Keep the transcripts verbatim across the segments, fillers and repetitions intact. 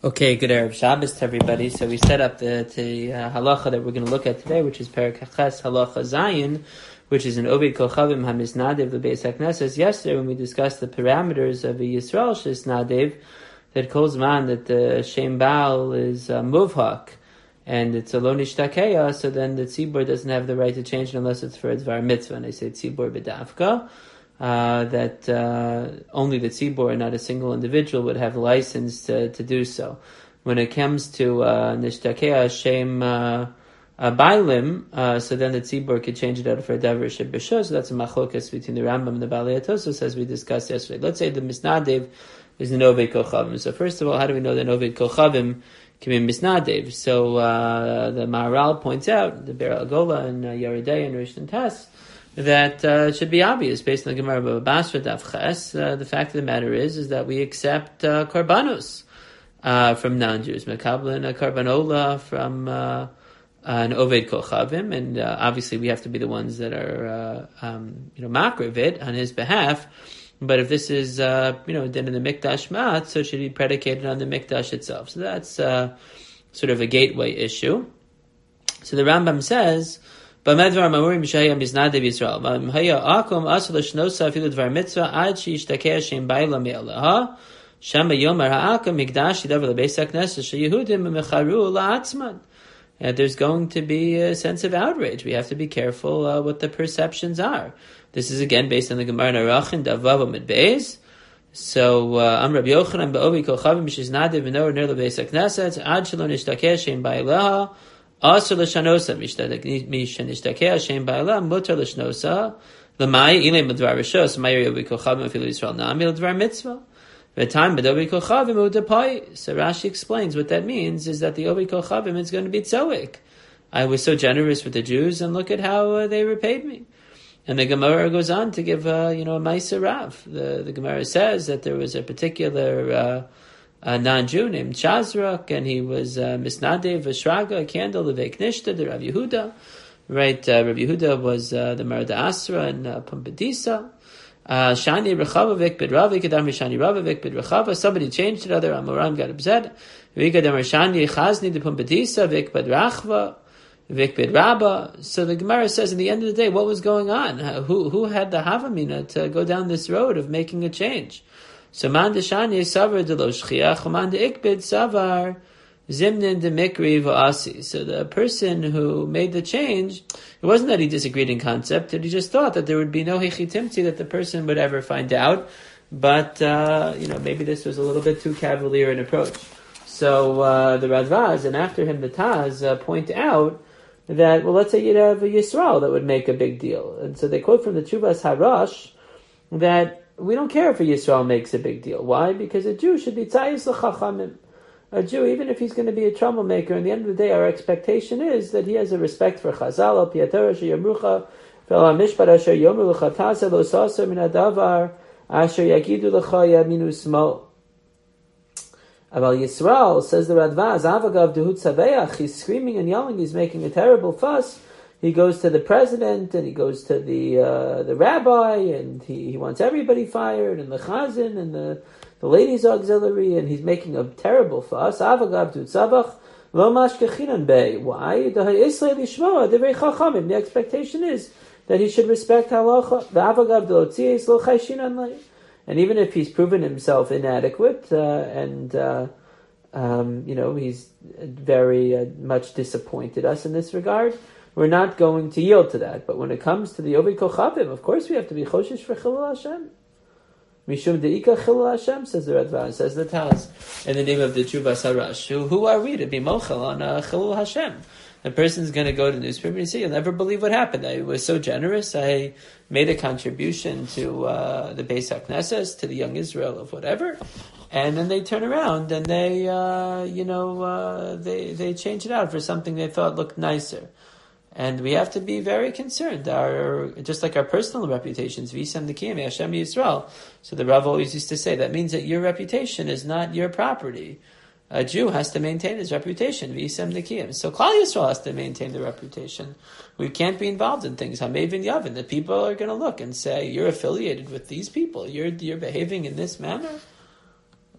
Okay, good Erev Shabbos to everybody. So we set up the, the uh, halacha that we're going to look at today, which is Perek Ches Halacha Zayin, which is an Ovid Kochavim HaMisnadev L'Beis HaKnesses. Yesterday, when we discussed the parameters of a Yisrael Shisnadev, that calls man that the Shem Baal is uh, Muvhak, and it's a Lo Nishtakeya, so then the Tzibur doesn't have the right to change it unless it's for a Dvar Mitzvah. And I say Tzibur B'davka. Uh, that uh, only the tzibur, not a single individual, would have license to, to do so. When it comes to nishtakei shem bailim, uh, so then the tzibur could change it out for a davar shebishah. So that's a machlokas between the Rambam and the Balei Atosos, as we discussed yesterday. Let's say the misnadev is an oved kochavim. So first of all, how do we know that an oved kochavim can be misnadev? So uh, the Maharal points out, the Ber Agola and uh, Yeridei and Rishon Tas, that uh, it should be obvious based on the Gemara Bava Basra Daf Ches. Uh, the fact of the matter is, is that we accept uh, karbanos uh, from non-Jews, mekablin a karbanola from uh, an oved kochavim, and uh, obviously we have to be the ones that are uh, um, you know makrivit on his behalf. But if this is uh, you know done in the mikdash mat, so it should be predicated on the mikdash itself. So that's uh, sort of a gateway issue. So the Rambam says, B'medvar mamurim b'shaya miznadev Yisrael. V'mhaya akum asal shnosa afilu dvar mitzvah ad sheishtakei Shem ba'ila me'alaha. Shama yomer ha'akum migdash yidav lebeis hakneses sheyehudim mecharu la'atzman. And there's going to be a sense of outrage. We have to be careful uh, what the perceptions are. This is again based on the Gemara Narachin Davav Amid Beis. So Am Rabbi Yochanan ba'ovi kochavim b'shiznadev v'nor ner lebeis hakneses ad shelo nishtakei Shem ba'ilaha. Also l'shanosa mishnishtakei Hashem ba'ala mutar l'shnosa l'mai ilay medvar rishos ma'ir yovi kochavim afilu Yisrael nami l'dvar mitzvah v'time b'dovi kochavim u'dapai. So Rashi explains what that means is that the ovi kochavim is going to be tzoik. I was so generous with the Jews, and look at how uh, they repaid me. And the Gemara goes on to give uh, you know a ma'aser rav. The the Gemara says that there was a particular Uh, a non-Jew named Chazrak, and he was uh, Misnadev V'Shraga, a candle, the Veiknishta, the Rav Yehuda. Right, uh, Rav Yehuda was uh, the Marada Asra and uh, Pumbedisa. Shani Rechava Vik Bid Rava, Kadam Shani Rava Vik Bid Rechava. Somebody changed it, other Amoram got upset. Vikadam Shani Chazni, the Pumbedisa, Vik Bid Rachva, Vik Bid Rabba. So the Gemara says, in the end of the day, what was going on? Who, who had the Havamina to go down this road of making a change? So man deshani savar de lo shchiach, man de ikbid savar zimnin de mikri v'asi. So the person who made the change, it wasn't that he disagreed in concept, that he just thought that there would be no hechitimti that the person would ever find out. But uh, you know, maybe this was a little bit too cavalier an approach. So uh, the Radvaz and after him the Taz uh, point out that, well, let's say you'd have a Yisrael that would make a big deal, and so they quote from the Chuvas Harash that we don't care if a Yisrael makes a big deal. Why? Because a Jew should be tzayis l'chachamim. A Jew, even if he's going to be a troublemaker, in the end of the day, our expectation is that he has a respect for Chazal, al piyatar asher yamrucha, ve'al mishpat asher yomer l'cha tasa lo sasa min hadavar, asher yagidu l'cha yaminu smo. Aval Yisrael, says the Radvaz, avagav dehut saveach, he's screaming and yelling, he's making a terrible fuss. He goes to the president, and he goes to the uh, the rabbi, and he, he wants everybody fired, and the chazan, and the, the ladies' auxiliary, and he's making a terrible fuss. Avagav tutzavach lo mashkechinan bei. Why? The expectation is that he should respect halacha. Avagav delotzies lo chayshinan lei. And even if he's proven himself inadequate, uh, and uh, um, you know he's very uh, much disappointed us in this regard, we're not going to yield to that. But when it comes to the Ovid Kochavim, of course we have to be choshish for Chilul Hashem. Mishum de'ika Chilul Hashem, says the Radvan, says the Taz, in the name of the Chuvas Harash. Who, who are we to be mochel on uh, Chilul Hashem? The person's going to go to the newspaper and say, you'll never believe what happened. I was so generous. I made a contribution to uh, the Beis HaKnesses, to the Young Israel of whatever. And then they turn around and they, uh, you know, uh, they, they change it out for something they thought looked nicer. And we have to be very concerned. Our, just like our personal reputations, V'isam Nikiyim Hashem Yisrael. So the Rav always used to say, that means that your reputation is not your property. A Jew has to maintain his reputation. V'isam Nikiyim. So Klal Yisrael has to maintain their reputation. We can't be involved in things. Hamevin Yavin. The people are going to look and say, you're affiliated with these people. You're, you're behaving in this manner.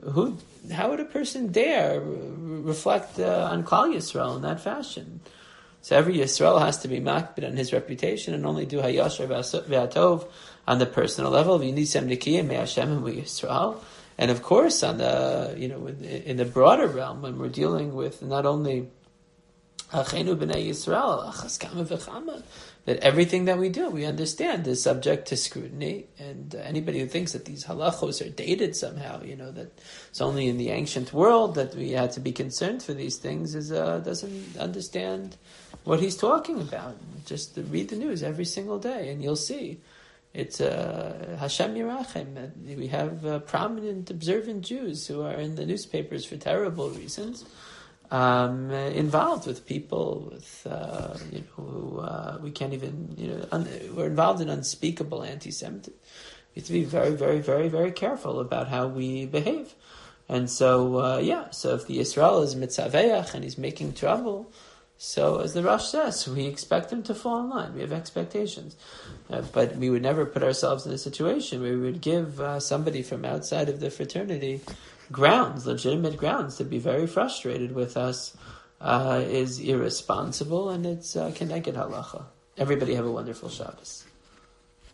who, how would a person dare reflect uh, on Klal Yisrael in that fashion? So every Yisrael has to be makbid on his reputation and only do hayashar v'atov on the personal level. V'nisem nikiyim me'Hashem v'Yisrael. And of course, on the you know in, in the broader realm, when we're dealing with not only Achenu b'nei Yisrael, achas kama v'chama, that everything that we do, we understand, is subject to scrutiny. And uh, anybody who thinks that these halachos are dated somehow, you know, that it's only in the ancient world that we had to be concerned for these things, is uh, doesn't understand what he's talking about. Just read the news every single day, and you'll see. It's uh, Hashem Yirachem. We have uh, prominent, observant Jews who are in the newspapers for terrible reasons, um, involved with people with uh, you know who uh, we can't even you know un- we're involved in unspeakable anti-Semitism. We have to be very, very, very, very careful about how we behave. And so, uh, yeah. So if the Yisrael is mitzaveach and he's making trouble, so as the Rosh says, we expect him to fall in line. We have expectations. Uh, but we would never put ourselves in a situation where we would give uh, somebody from outside of the fraternity grounds, legitimate grounds, to be very frustrated with us uh, is irresponsible, and it's uh, keneged halacha. Everybody have a wonderful Shabbos.